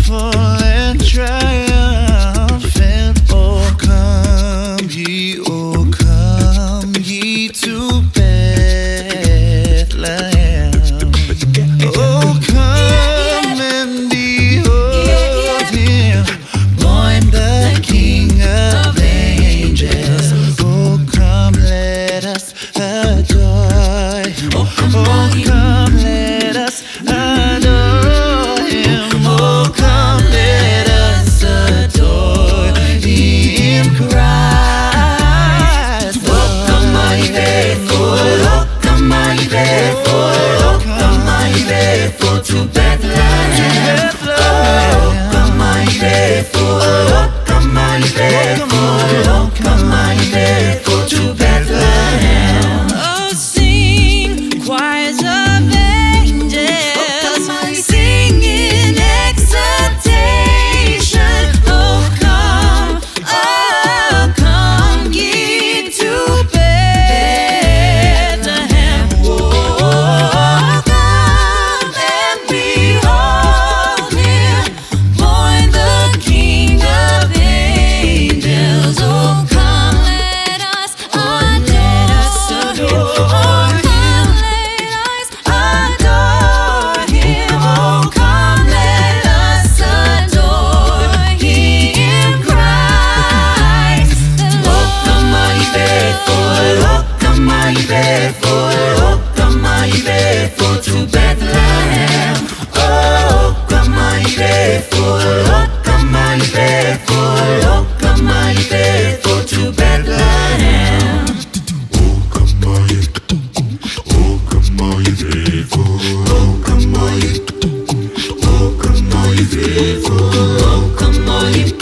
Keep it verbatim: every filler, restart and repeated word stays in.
joyful and triumphant. Oh, come ye, oh, come ye to Bethlehem. Oh, come and behold him, born the King of angels. Oh, come, let us adore him. Oh, come, let us adore him. Oh, come, let us adore him, Christ. Oh, come, all ye faithful. Oh, come, all ye faithful. Oh, come, all ye faithful to Bethlehem. Oh, come, all ye faithful. Oh, come, all ye faithful. Oh, come, all ye faithful to Bethlehem. Oh, sing choirs of angels, singing exultation. Oh, come, oh, come ye to Bethlehem. Oh, come and behold him, born the King of angels. Oh, come, let us adore him. Oh, come, let us adore him. Oh, come, let us adore him, Christ. Oh, come, all ye faithful. Oh, come, all ye faithful. Oh, come, all ye faithful to Bethlehem. Oh, come, all ye faithful. Oh, come, all ye faithful. Oh, come, all ye faithful to Bethlehem. Oh, come all ye, oh, come all ye faithful. Oh, come all ye, oh, come all ye faithful. Oh, come, all ye